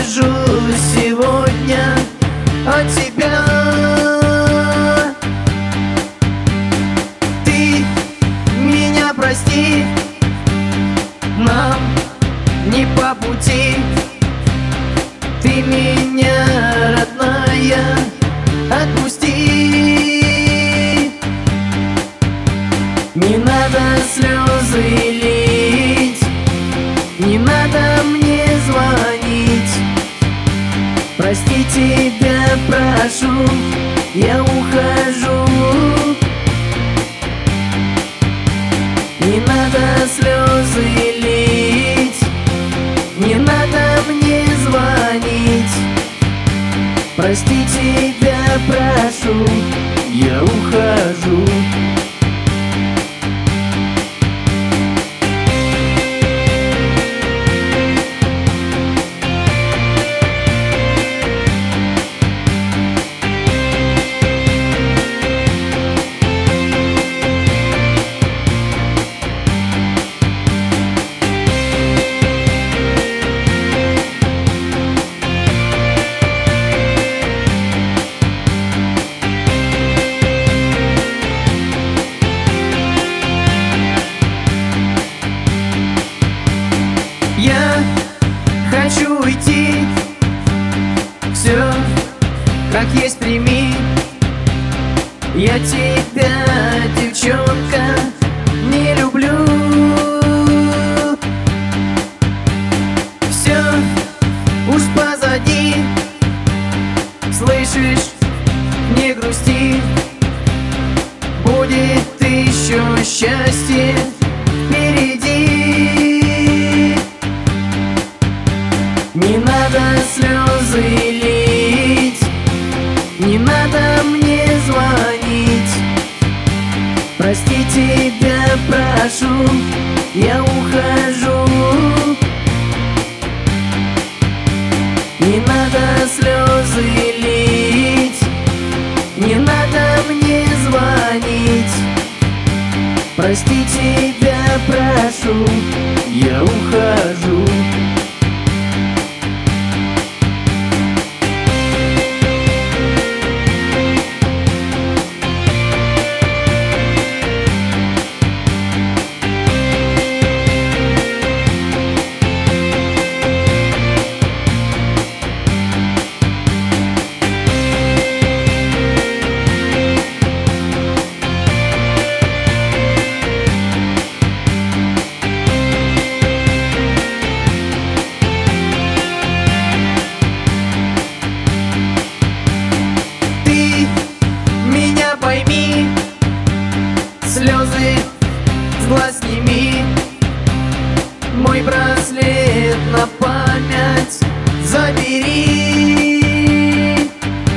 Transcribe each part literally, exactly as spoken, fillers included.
ухожу сегодня от тебя. Ты меня прости, нам не по пути. Ты меня, родная, отпусти. Не надо слезы лить, не надо мне звонить. Прости, тебя прошу, я ухожу. Не надо слезы лить, не надо мне звонить. Прости, тебя прошу, я ухожу. Я хочу уйти, все как есть прими. Я тебя, девчонка, не люблю. Все уж позади, слышишь, не грусти. Будет еще счастье впереди. Не надо слезы лить, не надо мне звонить. Прости, тебя прошу, я ухожу. Не надо слезы лить, не надо мне звонить. Прости, тебя прошу, я ухожу. Пойми, слезы с глаз сними. Мой браслет на память забери.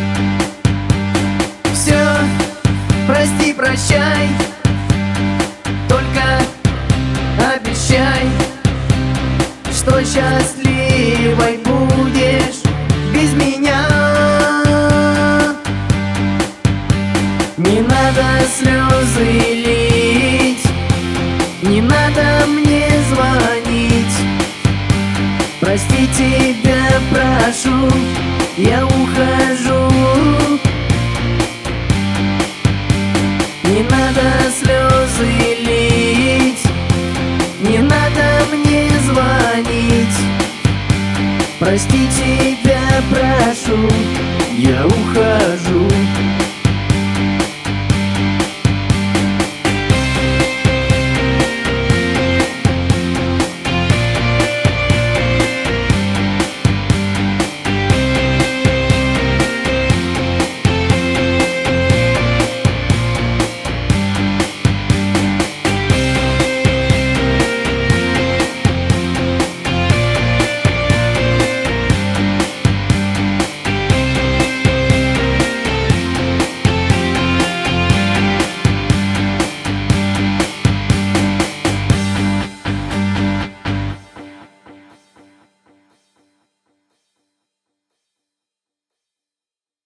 Все, прости, прощай, только обещай, что счастливой будешь без меня. Не надо слезы лить, не надо мне звонить. Прости, тебя прошу, я ухожу.